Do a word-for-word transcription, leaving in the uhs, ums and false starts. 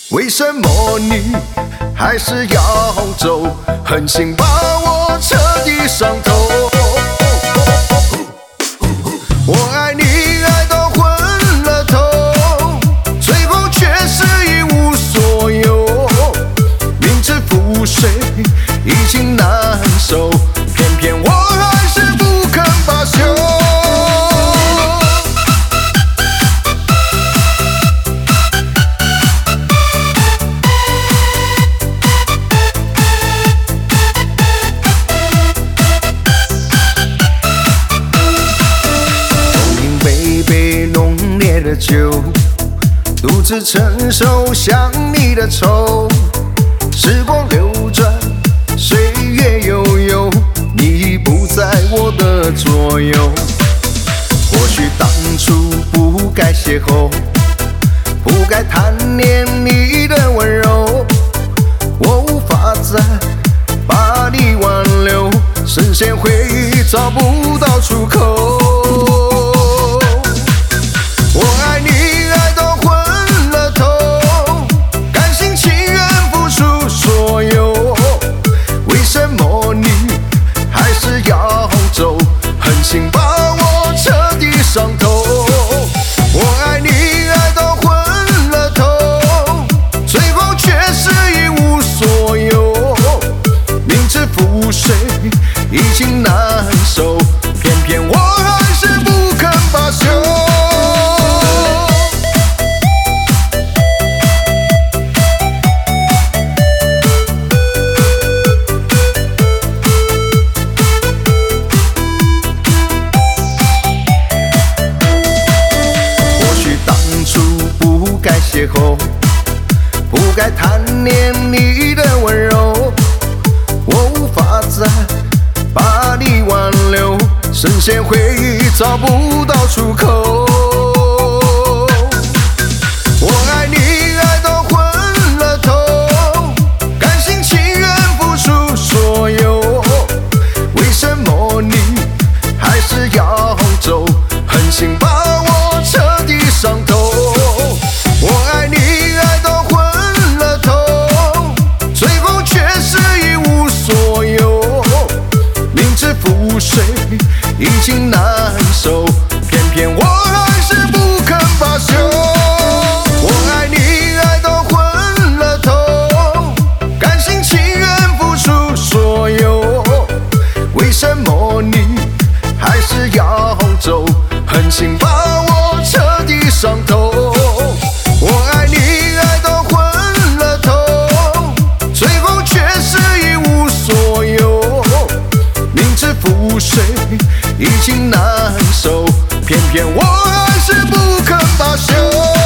为什么你还是要走？狠心把我彻底伤透。我爱你爱到昏了头，最后却是一无所有。明知覆水已经难受，偏偏我还是不肯罢休。的酒，独自承受想你的愁。时光流转，岁月悠悠，你已不在我的左右。或许当初不该邂逅，不该贪恋你的温柔。我无法再把你挽留，深陷回忆找不到出口。我爱你爱到昏了头，甘心情愿付出所有。为什么你还是要走？狠心把我彻底伤透。我爱你爱到昏了头，最后却是一无所有。明知覆水已经难受，偏偏我还是不肯罢休。邂逅，不该贪恋你的温柔。我无法再把你挽留，深陷回忆找不到出口。我爱你爱到昏了头，甘心情愿付出所有。为什么你还是要走？狠心把我彻底伤透。我爱你爱到昏了头，最后却是一无所有。明知覆水已经难受，偏偏我还是不肯罢休。我爱你爱到昏了头，甘心情愿付出所有。为什么你还是要走？狠心把我彻底伤透。我爱你爱到昏了头，最后却是一无所有。明知覆水已经难受，偏偏我还是不肯罢休。